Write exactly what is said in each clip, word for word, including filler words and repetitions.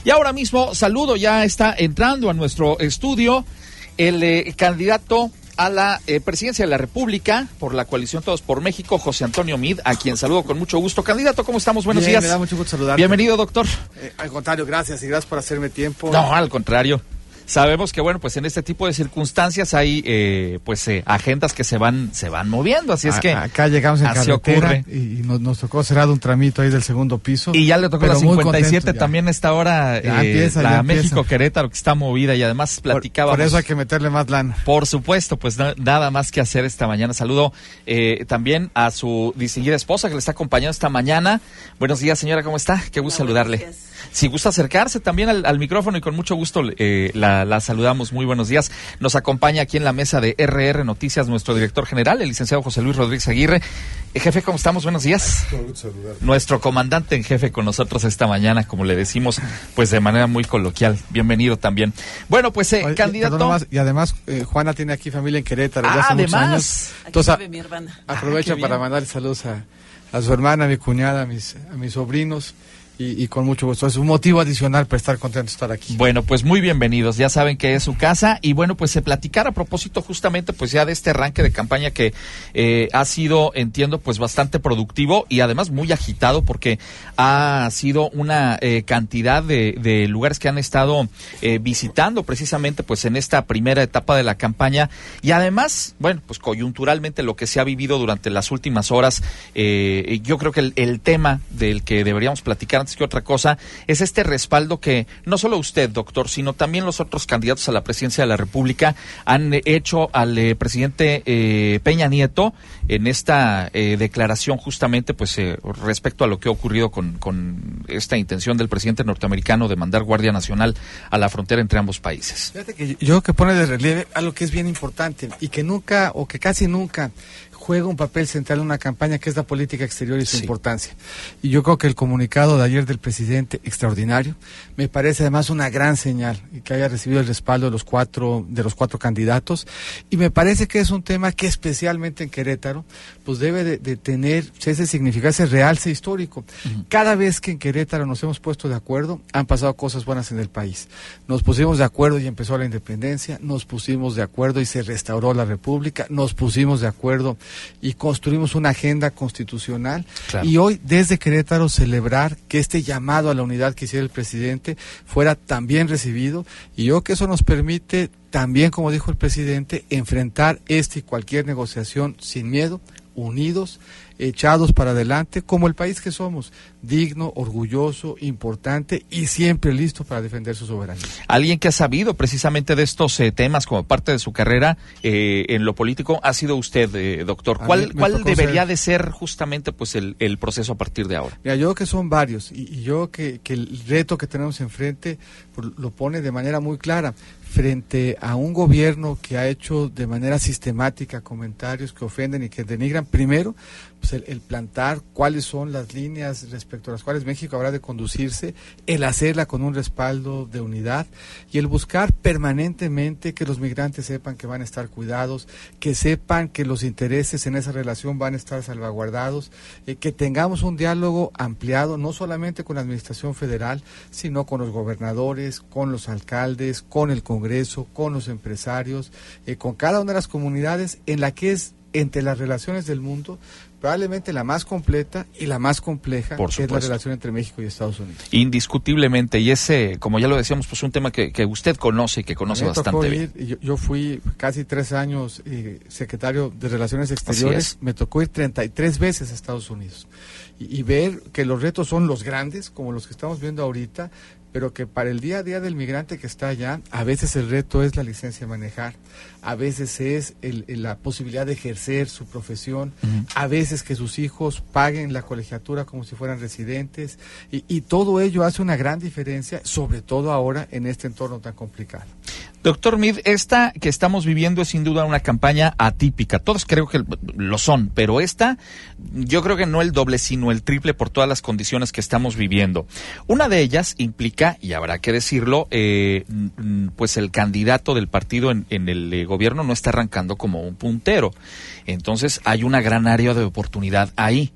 Y ahora mismo saludo, ya está entrando a nuestro estudio el eh, candidato a la eh, presidencia de la República por la coalición Todos por México, José Antonio Meade, a quien saludo con mucho gusto. Candidato, ¿cómo estamos? Buenos Bien, días. Me da mucho gusto saludarte. Bienvenido, doctor. Eh, al contrario, gracias y gracias por hacerme tiempo. No, al contrario. Sabemos que, bueno, pues en este tipo de circunstancias hay, eh, pues, eh, agendas que se van se van moviendo, así es a, que... Acá llegamos en así carretera ocurre. y, y nos, nos tocó cerrar un tramito ahí del segundo piso. Y ya le tocó la cincuenta y siete también esta hora, ya eh, empieza, la ya México-Querétaro, que está movida y además platicábamos... Por, por eso hay que meterle más lana. Por supuesto, pues na, nada más que hacer esta mañana. Saludo eh, también a su distinguida esposa que le está acompañando esta mañana. Buenos días, señora, ¿cómo está? Qué gusto Hola, saludarle. Si gusta acercarse también al, al micrófono y con mucho gusto eh, la, la saludamos. Muy buenos días. Nos acompaña aquí en la mesa de R R Noticias nuestro director general, el licenciado José Luis Rodríguez Aguirre. Eh, jefe, ¿cómo estamos? Buenos días. Nuestro comandante en jefe con nosotros esta mañana, como le decimos, pues de manera muy coloquial. Bienvenido también. Bueno, pues eh, Oye, candidato... Más, y además, eh, Juana tiene aquí familia en Querétaro. Ah, ya hace además. Muchos años. Entonces, vive mi hermana. Aprovecho ah, para mandar saludos a, a su hermana, a mi cuñada, a mis, a mis sobrinos. Y, y con mucho gusto, es un motivo adicional para estar contento de estar aquí. Bueno, pues muy bienvenidos, ya saben que es su casa y bueno, pues se platicar a propósito justamente pues ya de este arranque de campaña que eh, ha sido, entiendo, pues bastante productivo y además muy agitado porque ha sido una eh, cantidad de, de lugares que han estado eh, visitando precisamente pues en esta primera etapa de la campaña y además, bueno, pues coyunturalmente lo que se ha vivido durante las últimas horas, eh, yo creo que el, el tema del que deberíamos platicar que otra cosa, es este respaldo que no solo usted, doctor, sino también los otros candidatos a la presidencia de la República han hecho al eh, presidente eh, Peña Nieto en esta eh, declaración justamente pues eh, respecto a lo que ha ocurrido con, con esta intención del presidente norteamericano de mandar Guardia Nacional a la frontera entre ambos países. Fíjate que yo que pone de relieve algo que es bien importante y que nunca o que casi nunca juega un papel central en una campaña, que es la política exterior y su sí. importancia. Y yo creo que el comunicado de ayer del presidente, extraordinario, me parece además una gran señal, y que haya recibido el respaldo de los cuatro, de los cuatro candidatos, y me parece que es un tema que especialmente en Querétaro, pues debe de, de tener ese significado, ese realce histórico. Uh-huh. Cada vez que en Querétaro nos hemos puesto de acuerdo, han pasado cosas buenas en el país. Nos pusimos de acuerdo y empezó la independencia, nos pusimos de acuerdo y se restauró la República, nos pusimos de acuerdo y construimos una agenda constitucional claro. y hoy desde Querétaro celebrar que este llamado a la unidad que hiciera el presidente fuera también recibido y yo creo que eso nos permite también, como dijo el presidente, enfrentar esta y cualquier negociación sin miedo, unidos, echados para adelante, como el país que somos, digno, orgulloso, importante y siempre listo para defender su soberanía. Alguien que ha sabido precisamente de estos eh, temas como parte de su carrera eh, en lo político ha sido usted, eh, doctor. ¿Cuál, cuál debería ser... de ser justamente pues el, el proceso a partir de ahora? Mira, yo creo que son varios y, y yo creo que, que el reto que tenemos enfrente pues, lo pone de manera muy clara. Frente a un gobierno que ha hecho de manera sistemática comentarios que ofenden y que denigran, primero, pues el, el plantar cuáles son las líneas respecto a las cuales México habrá de conducirse, el hacerla con un respaldo de unidad y el buscar permanentemente que los migrantes sepan que van a estar cuidados, que sepan que los intereses en esa relación van a estar salvaguardados, eh, que tengamos un diálogo ampliado, no solamente con la administración federal, sino con los gobernadores, con los alcaldes, con el Congreso, con los empresarios, eh, con cada una de las comunidades en la que es entre las relaciones del mundo probablemente la más completa y la más compleja, que es la relación entre México y Estados Unidos. Indiscutiblemente, y ese, como ya lo decíamos, pues un tema que, que usted conoce y que conoce bastante bien. Ir, yo, yo fui casi tres años eh, secretario de Relaciones Exteriores, me tocó ir treinta y tres veces a Estados Unidos y, y ver que los retos son los grandes, como los que estamos viendo ahorita, pero que para el día a día del migrante que está allá, a veces el reto es la licencia de manejar, a veces es el, el, la posibilidad de ejercer su profesión, uh-huh. a veces que sus hijos paguen la colegiatura como si fueran residentes, y, y todo ello hace una gran diferencia, sobre todo ahora en este entorno tan complicado. Doctor Meade, esta que estamos viviendo es sin duda una campaña atípica. Todos creo que lo son, pero esta, yo creo que no el doble, sino el triple por todas las condiciones que estamos viviendo. Una de ellas implica, y habrá que decirlo, eh, pues el candidato del partido en, en el eh, gobierno no está arrancando como un puntero. Entonces hay una gran área de oportunidad ahí.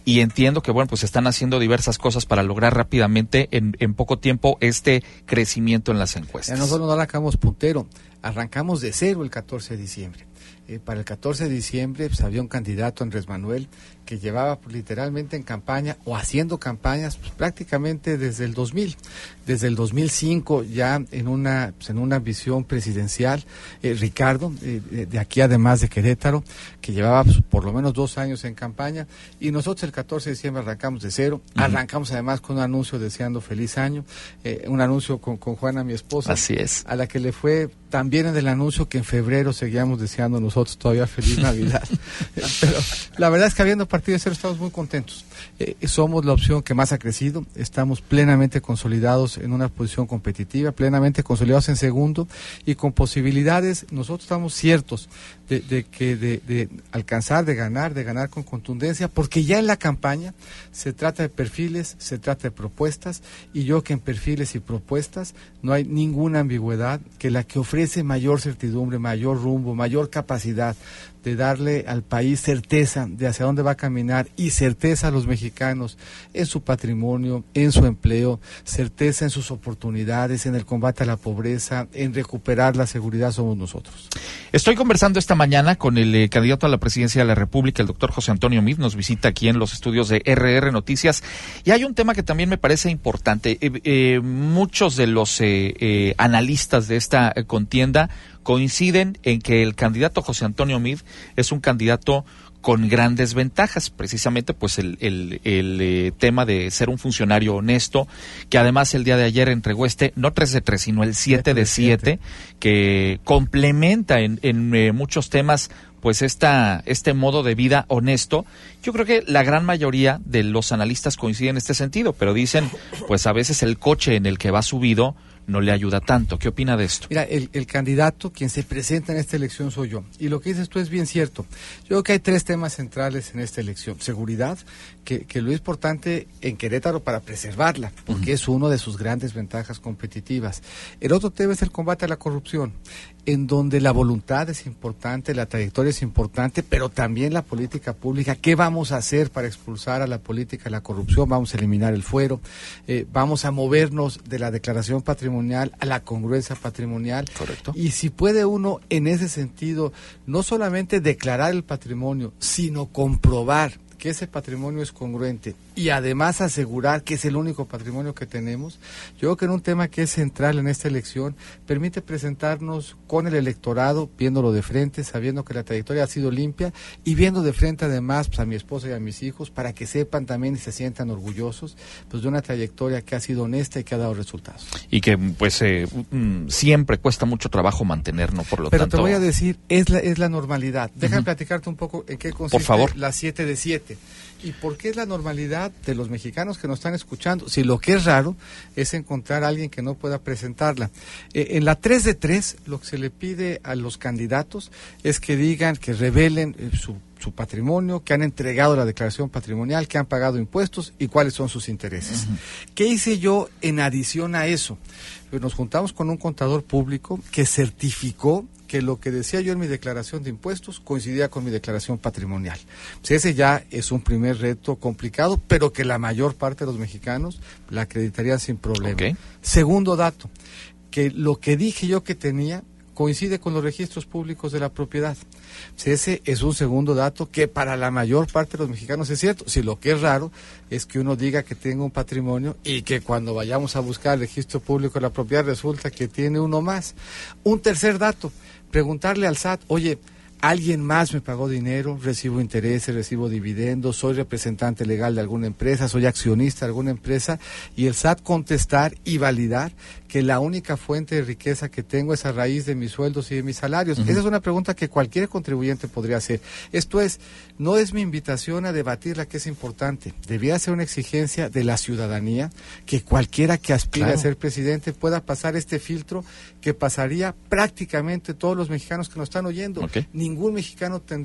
y entiendo que, bueno, pues están haciendo diversas cosas para lograr rápidamente, en, en poco tiempo, este crecimiento en las encuestas. Ya nosotros no arrancamos puntero, arrancamos de cero el catorce de diciembre. Eh, para el catorce de diciembre pues, había un candidato, Andrés Manuel, que llevaba pues, literalmente en campaña o haciendo campañas pues, prácticamente desde el dos mil, desde el dos mil cinco ya en una pues, en una visión presidencial, eh, Ricardo, eh, de aquí además de Querétaro, que llevaba pues, por lo menos dos años en campaña, y nosotros el catorce de diciembre arrancamos de cero, uh-huh. arrancamos además con un anuncio deseando feliz año, eh, un anuncio con, con Juana, mi esposa, así es, a la que le fue tan bien en el anuncio que en febrero seguíamos deseando nosotros todavía feliz Navidad. Pero la verdad es que habiendo partido de cero estamos muy contentos. Eh, somos la opción que más ha crecido, estamos plenamente consolidados en una posición competitiva, plenamente consolidados en segundo y con posibilidades, nosotros estamos ciertos de, de que de, de alcanzar, de ganar, de ganar con contundencia, porque ya en la campaña se trata de perfiles, se trata de propuestas, y yo que en perfiles y propuestas no hay ninguna ambigüedad, que la que ofrece mayor certidumbre, mayor rumbo, mayor capacidad de darle al país certeza de hacia dónde va a caminar y certeza a los mexicanos en su patrimonio, en su empleo, certeza en sus oportunidades, en el combate a la pobreza, en recuperar la seguridad, somos nosotros. Estoy conversando esta mañana con el eh, candidato a la presidencia de la República, el doctor José Antonio Meade, nos visita aquí en los estudios de R R Noticias, y hay un tema que también me parece importante. Eh, eh, muchos de los eh, eh, analistas de esta eh, contienda coinciden en que el candidato José Antonio Meade es un candidato con grandes ventajas, precisamente pues el, el, el eh, tema de ser un funcionario honesto, que además el día de ayer entregó este, no tres de tres, sino el siete de siete, que complementa en, en eh, muchos temas pues esta, este modo de vida honesto. Yo creo que la gran mayoría de los analistas coinciden en este sentido, pero dicen, pues a veces el coche en el que va subido no le ayuda tanto. ¿Qué opina de esto? Mira, el, el candidato, quien se presenta en esta elección soy yo. Y lo que dices tú es bien cierto. Yo creo que hay tres temas centrales en esta elección. Seguridad, que, que lo importante en Querétaro para preservarla, porque uh-huh. es uno de sus grandes ventajas competitivas. El otro tema es el combate a la corrupción, en donde la voluntad es importante, la trayectoria es importante, pero también la política pública. ¿Qué vamos a hacer para expulsar a la política, a la corrupción? Vamos a eliminar el fuero, eh, vamos a movernos de la declaración patrimonial a la congruencia patrimonial. Correcto. Y si puede uno, en ese sentido, no solamente declarar el patrimonio, sino comprobar que ese patrimonio es congruente y además asegurar que es el único patrimonio que tenemos, yo creo que en un tema que es central en esta elección, permite presentarnos con el electorado, viéndolo de frente, sabiendo que la trayectoria ha sido limpia y viendo de frente además pues, a mi esposa y a mis hijos, para que sepan también y se sientan orgullosos pues, de una trayectoria que ha sido honesta y que ha dado resultados. Y que pues eh, siempre cuesta mucho trabajo mantener, ¿no? Por lo Pero tanto... te voy a decir, es la, es la normalidad. Déjame uh-huh. platicarte un poco en qué consiste Por favor. La siete de siete. ¿Y por qué es la normalidad de los mexicanos que nos están escuchando? Si lo que es raro es encontrar a alguien que no pueda presentarla. Eh, en la tres de tres, lo que se le pide a los candidatos es que digan, que revelen eh, su, su patrimonio, que han entregado la declaración patrimonial, que han pagado impuestos y cuáles son sus intereses. Uh-huh. ¿Qué hice yo en adición a eso? Pues nos juntamos con un contador público que certificó que lo que decía yo en mi declaración de impuestos coincidía con mi declaración patrimonial. Pues ese ya es un primer reto complicado, pero que la mayor parte de los mexicanos la acreditarían sin problema. Okay. Segundo dato, que lo que dije yo que tenía coincide con los registros públicos de la propiedad. Pues ese es un segundo dato que para la mayor parte de los mexicanos es cierto. Si lo que es raro es que uno diga que tenga un patrimonio y que cuando vayamos a buscar el registro público de la propiedad resulta que tiene uno más. Un tercer dato, preguntarle al S A T, oye, alguien más me pagó dinero, recibo intereses, recibo dividendos, soy representante legal de alguna empresa, soy accionista de alguna empresa, y el S A T contestar y validar que la única fuente de riqueza que tengo es a raíz de mis sueldos y de mis salarios. Uh-huh. Esa es una pregunta que cualquier contribuyente podría hacer. Esto es, no es mi invitación a debatir la que es importante, debía ser una exigencia de la ciudadanía, que cualquiera que aspire claro. a ser presidente pueda pasar este filtro que pasaría prácticamente todos los mexicanos que nos están oyendo. Okay. Ningún mexicano tendría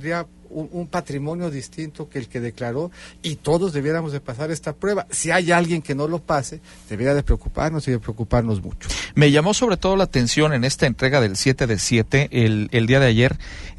un, un patrimonio distinto que el que declaró y todos debiéramos de pasar esta prueba. Si hay alguien que no lo pase, debería de preocuparnos y de preocuparnos mucho. Me llamó sobre todo la atención en esta entrega del siete de siete, el, el día de ayer,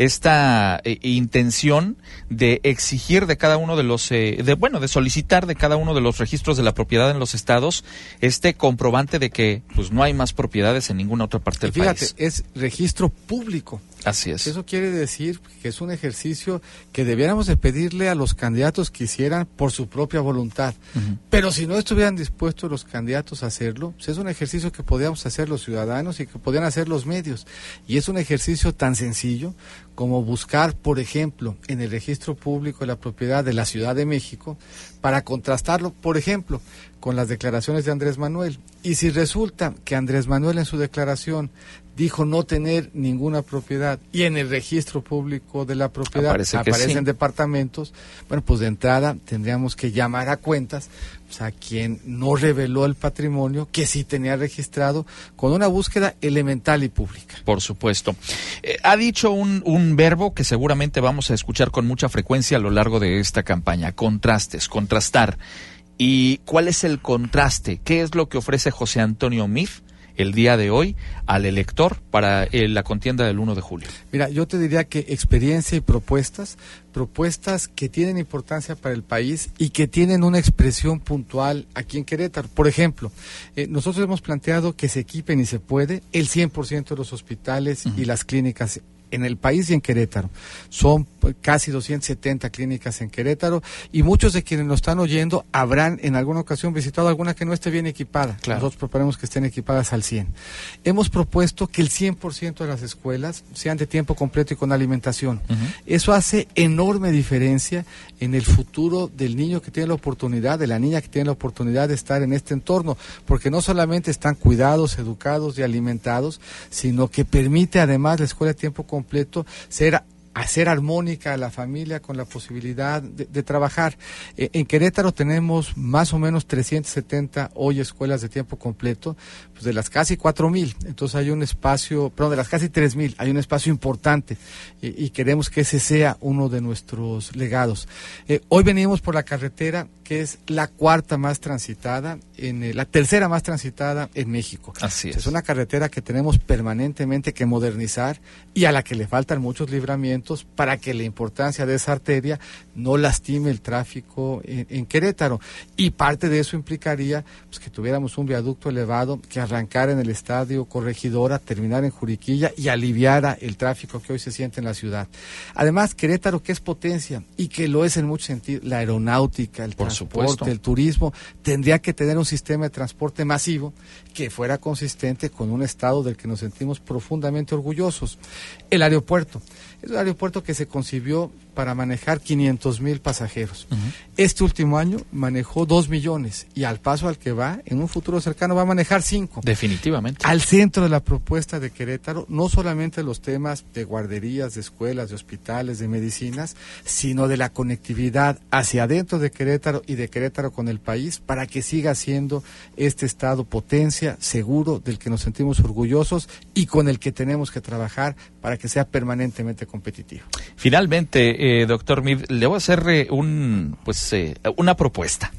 esta eh, intención de exigir de cada uno de los, eh, de bueno, de solicitar de cada uno de los registros de la propiedad en los estados este comprobante de que pues no hay más propiedades en ninguna otra parte del Fíjate, país. es registro público. Así es. Eso quiere decir que es un ejercicio que debiéramos de pedirle a los candidatos que hicieran por su propia voluntad. Uh-huh. Pero si no estuvieran dispuestos los candidatos a hacerlo, pues es un ejercicio que podíamos hacer los ciudadanos y que podían hacer los medios. Y es un ejercicio tan sencillo como buscar, por ejemplo, en el registro público de la propiedad de la Ciudad de México, para contrastarlo, por ejemplo, con las declaraciones de Andrés Manuel. Y si resulta que Andrés Manuel en su declaración dijo no tener ninguna propiedad y en el registro público de la propiedad Aparece aparecen sí. departamentos, bueno, pues de entrada tendríamos que llamar a cuentas pues, a quien no reveló el patrimonio que sí tenía registrado con una búsqueda elemental y pública. Por supuesto. Eh, ha dicho un, un verbo que seguramente vamos a escuchar con mucha frecuencia a lo largo de esta campaña: contrastes, contrastar. ¿Y cuál es el contraste? ¿Qué es lo que ofrece José Antonio Meade el día de hoy al elector para eh, la contienda del uno de julio? Mira, yo te diría que experiencia y propuestas, propuestas que tienen importancia para el país y que tienen una expresión puntual aquí en Querétaro. Por ejemplo, eh, nosotros hemos planteado que se equipen y se puede el cien por ciento de los hospitales uh-huh. y las clínicas en el país y en Querétaro. Son casi doscientas setenta clínicas en Querétaro y muchos de quienes nos están oyendo habrán en alguna ocasión visitado alguna que no esté bien equipada. Claro. Nosotros proponemos que estén equipadas al cien. Hemos propuesto que el cien por ciento de las escuelas sean de tiempo completo y con alimentación. Uh-huh. Eso hace enorme diferencia en el futuro del niño que tiene la oportunidad, de la niña que tiene la oportunidad de estar en este entorno, porque no solamente están cuidados, educados y alimentados, sino que permite además la escuela de tiempo completo completo, ser hacer armónica a la familia con la posibilidad de, de trabajar. Eh, en Querétaro tenemos más o menos trescientas setenta hoy escuelas de tiempo completo, pues de las casi cuatro mil, entonces hay un espacio, perdón, de las casi tres mil, hay un espacio importante y, y queremos que ese sea uno de nuestros legados. Eh, hoy venimos por la carretera que es la cuarta más transitada, en eh, la tercera más transitada en México. Así es. Es una carretera que tenemos permanentemente que modernizar y a la que le faltan muchos libramientos para que la importancia de esa arteria no lastime el tráfico en, en Querétaro. Y parte de eso implicaría pues, que tuviéramos un viaducto elevado que arrancara en el estadio Corregidora, terminara en Juriquilla y aliviara el tráfico que hoy se siente en la ciudad. Además, Querétaro, que es potencia y que lo es en muchos sentidos, la aeronáutica, el Por transporte, supuesto. el turismo, tendría que tener un sistema de transporte masivo que fuera consistente con un estado del que nos sentimos profundamente orgullosos. El aeropuerto. Es un aeropuerto que se concibió para manejar quinientos mil pasajeros. Uh-huh. Este último año manejó dos millones y al paso al que va, en un futuro cercano va a manejar cinco. Definitivamente. Al centro de la propuesta de Querétaro, no solamente los temas de guarderías, de escuelas, de hospitales, de medicinas, sino de la conectividad hacia adentro de Querétaro y de Querétaro con el país para que siga siendo este estado potencia, seguro, del que nos sentimos orgullosos y con el que tenemos que trabajar para que sea permanentemente competitivo. Finalmente, eh, doctor Meade, le voy a hacer eh, un, pues, eh, una propuesta.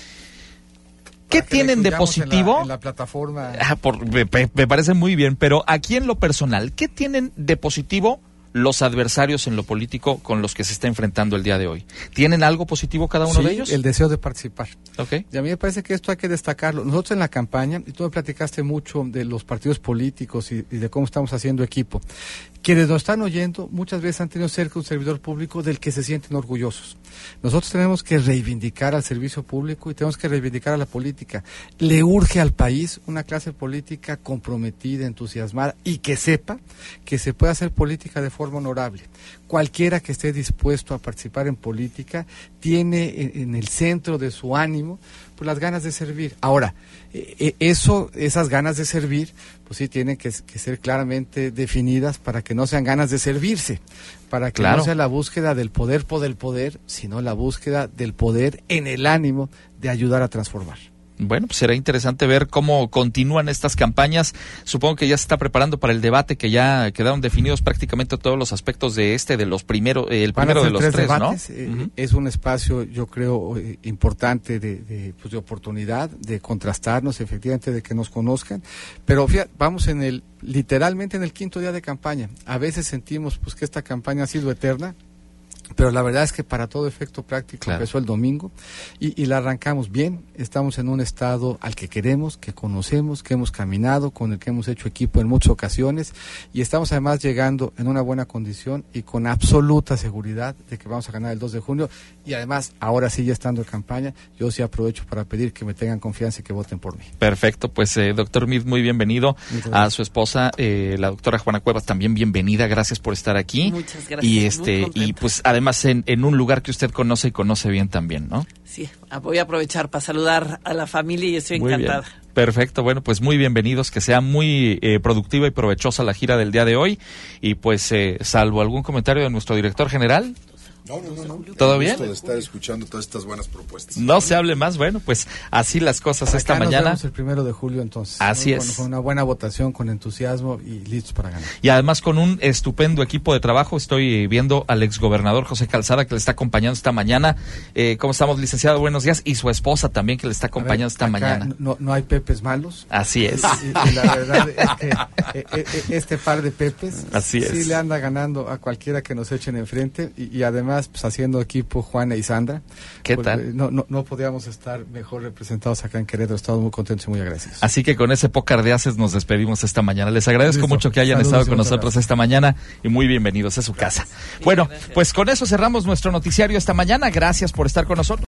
¿Qué tienen de positivo? En la, en la plataforma. Ah, por, me, me parece muy bien, pero aquí en lo personal, ¿qué tienen de positivo los adversarios en lo político con los que se está enfrentando el día de hoy? ¿Tienen algo positivo cada uno sí, de ellos? El deseo de participar. Okay. Y a mí me parece que esto hay que destacarlo. Nosotros en la campaña, y tú me platicaste mucho de los partidos políticos y, y de cómo estamos haciendo equipo. Quienes nos están oyendo muchas veces han tenido cerca un servidor público del que se sienten orgullosos. Nosotros tenemos que reivindicar al servicio público y tenemos que reivindicar a la política. Le urge al país una clase política comprometida, entusiasmada y que sepa que se puede hacer política de forma honorable. Cualquiera que esté dispuesto a participar en política tiene en, en el centro de su ánimo pues las ganas de servir. Ahora, eh, eso, esas ganas de servir, pues sí tienen que, que ser claramente definidas para que no sean ganas de servirse, para que claro. no sea la búsqueda del poder por el poder, sino la búsqueda del poder en el ánimo de ayudar a transformar. Bueno, pues será interesante ver cómo continúan estas campañas. Supongo que ya se está preparando para el debate, que ya quedaron definidos prácticamente todos los aspectos de este, de los primeros, eh, el primero de los tres, tres debates, ¿no? Eh, uh-huh. Es un espacio, yo creo, eh, importante de, de, pues de oportunidad, de contrastarnos, efectivamente, de que nos conozcan. Pero fíjate, vamos en el, literalmente en el quinto día de campaña. A veces sentimos pues que esta campaña ha sido eterna, pero la verdad es que para todo efecto práctico claro. empezó el domingo y, y la arrancamos bien. Estamos en un estado al que queremos, que conocemos, que hemos caminado, con el que hemos hecho equipo en muchas ocasiones, y estamos además llegando en una buena condición y con absoluta seguridad de que vamos a ganar el dos de junio. Y además, ahora sí, ya estando en campaña, yo sí aprovecho para pedir que me tengan confianza y que voten por mí. Perfecto, pues eh, doctor Meade, muy bienvenido. A su esposa, eh, la doctora Juana Cuevas, también bienvenida, gracias por estar aquí. Muchas gracias. Y este y pues además en, en un lugar que usted conoce y conoce bien también, ¿no? Sí, voy a aprovechar para saludar a la familia y estoy muy encantada. Bien. Perfecto, bueno, pues muy bienvenidos, que sea muy eh, productiva y provechosa la gira del día de hoy, y pues eh, salvo algún comentario de nuestro director general. No, no, no, no. ¿Todo bien? Gusto de estar escuchando todas estas buenas propuestas. No se hable más, bueno, pues así las cosas para esta acá mañana. Nos vemos el primero de julio entonces. Así ¿no? es. Con, con una buena votación, con entusiasmo y listos para ganar. Y además con un estupendo equipo de trabajo. Estoy viendo al exgobernador José Calzada, que le está acompañando esta mañana. Eh, ¿Cómo estamos, licenciado? Buenos días. Y su esposa también, que le está acompañando ver, esta mañana. No, no hay pepes malos. Así es. Y, y la verdad es que eh, eh, este par de pepes Así sí es. le anda ganando a cualquiera que nos echen enfrente, y, y además pues haciendo equipo Juana y Sandra. ¿Qué pues, tal? No, no, no podíamos estar mejor representados acá en Querétaro. Estamos muy contentos y muy agradecidos. Así que con ese pócar de haces nos despedimos esta mañana. Les agradezco Listo. mucho que hayan Saludos, estado con nosotros esta mañana y muy bienvenidos a su casa. Sí, bueno, gracias. pues con eso cerramos nuestro noticiario esta mañana. Gracias por estar con nosotros.